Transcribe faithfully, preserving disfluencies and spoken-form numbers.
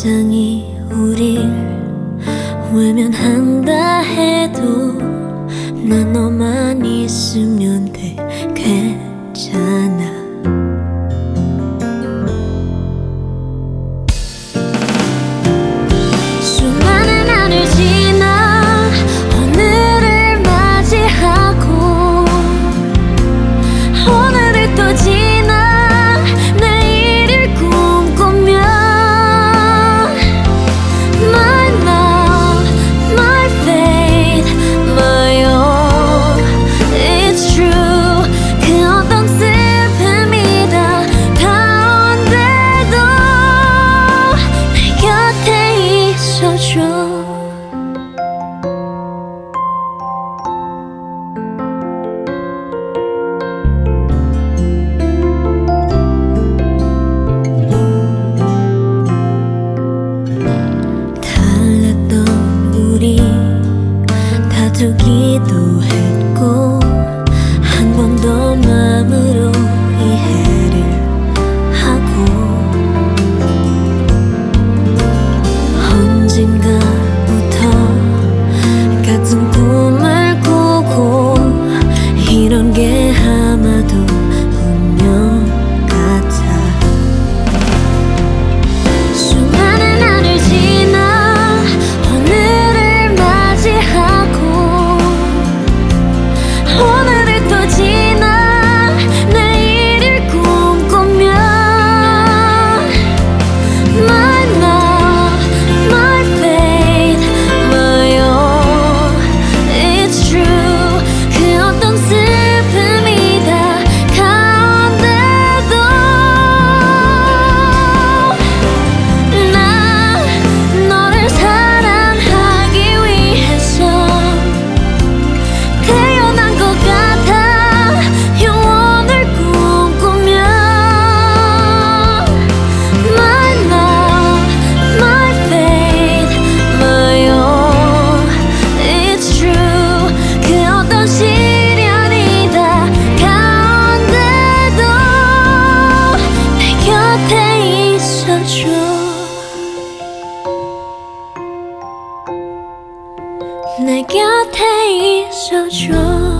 세상이 우릴 외면한다 해도 난 너만 있으면 돼. 괜찮아. 수많은 하늘 지나 오늘을 맞이하고 오늘을 또 지나 내일을 꿈꾸며 My love, my faith, my all It's true. 그 어떤 슬픔이 다가온데도 내 곁에 있어줘. 다투기도 했고 한 번 더 마음으로 이해를 하고 언젠가부터 같은 꿈을 꾸고 이런 게 아마도 운명 같아. 수많은 하늘 지나 오늘을 맞이하고 오늘을 또 지나 내일을 꿈꾸며 My love, my faith, my all It's true. 그 어떤 슬픔이 다가온데도 난 너를 사랑하기 위해서 태어난 것 같아. 영원을 꿈꾸며 My love, my faith, my all It's true. 그 어떤 시련이 다가온데도 내 곁에 있어줘. 내 곁에 있어줘.